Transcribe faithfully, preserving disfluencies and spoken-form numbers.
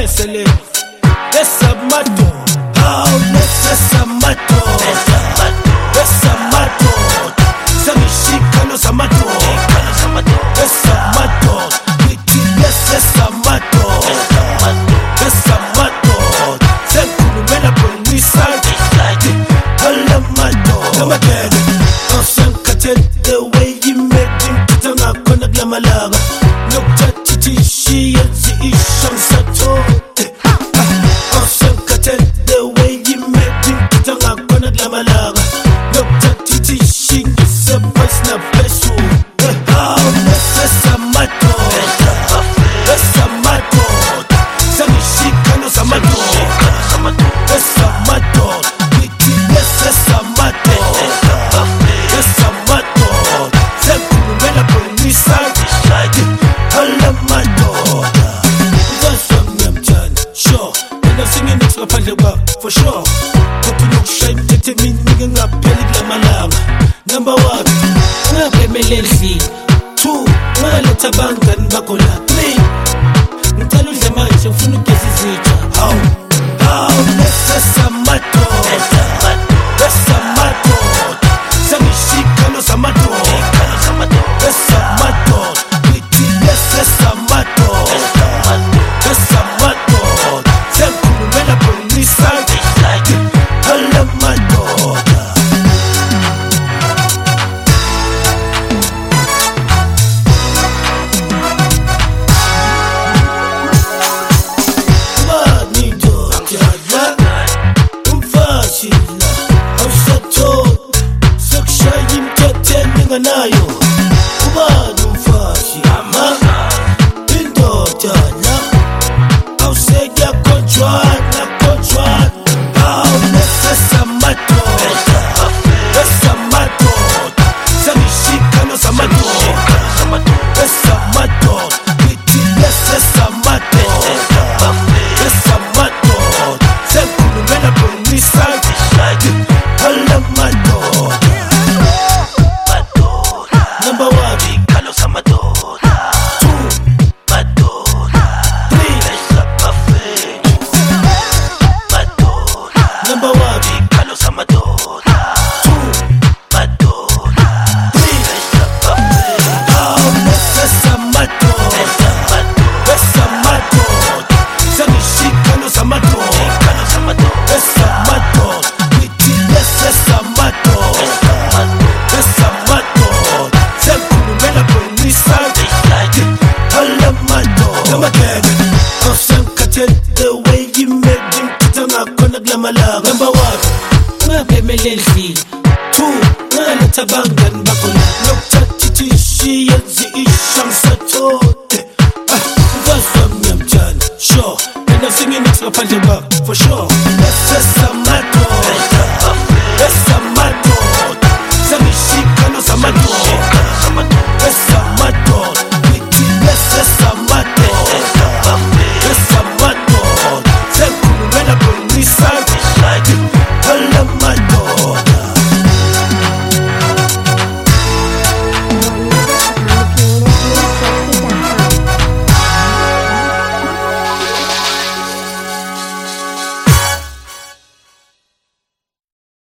Sele Besa mato How Besa mato Besa mato Samishika no samato Besa mato Wiki Besa mato Besa mato Senkulumela polisa Hala mato Come again Ocean Katel the way you made him Kitanga kona glamalaga Nokta titishi Yelzi isham sato Ocean Katel the way you made him Kitanga kona glamalaga Nokta titishi Isa pasna pesu How Besa mato Besa mato Samishika no samato Besa mato Wiki Besa mato Besa mato Senkulumela polisa Hala mato That's what me I'm done Sure And I'm singing next ngaphandle kwa For sure Kophi nokushaya imthethe mina nike ngapheli kulamalanga Number one Ungaphemeleli endlini Two Ungaletha abangani bakho la Three Ngicela udle manje ngifuna ugeza izitsha Hawu Hawu Besa mato Besa mato Samishika no samato Besa mato Wiki Besa mato Besa mato Senkulumela polisa Hala mato Mani dotala Umfashila Awusato Sokushaya imthethe ninganayo Ubani umfashi ama Indodana Awuseka konjwana konjwana Hawu Besa mato Besa mato Samishika no samato Besa mato Wiki Besa mato Besa mato Senkulumela polisa Hala mato Number one Two Three Number one Two Three How Besa mato Besa mato Samishika no samato Besa mato Wiki Besa mato Besa mato Senkulumela polisa Hala mato Come again Ocean Katel the way you made him Kitanga kona glamalaga Number one Ungaphemeleli endlini Two Ungaletha abangani bakho la Nokta titishi Yelzi isham sato That's what me I'm done Sure And I'm singing next ngaphandle kwa For sure Besa mato Besa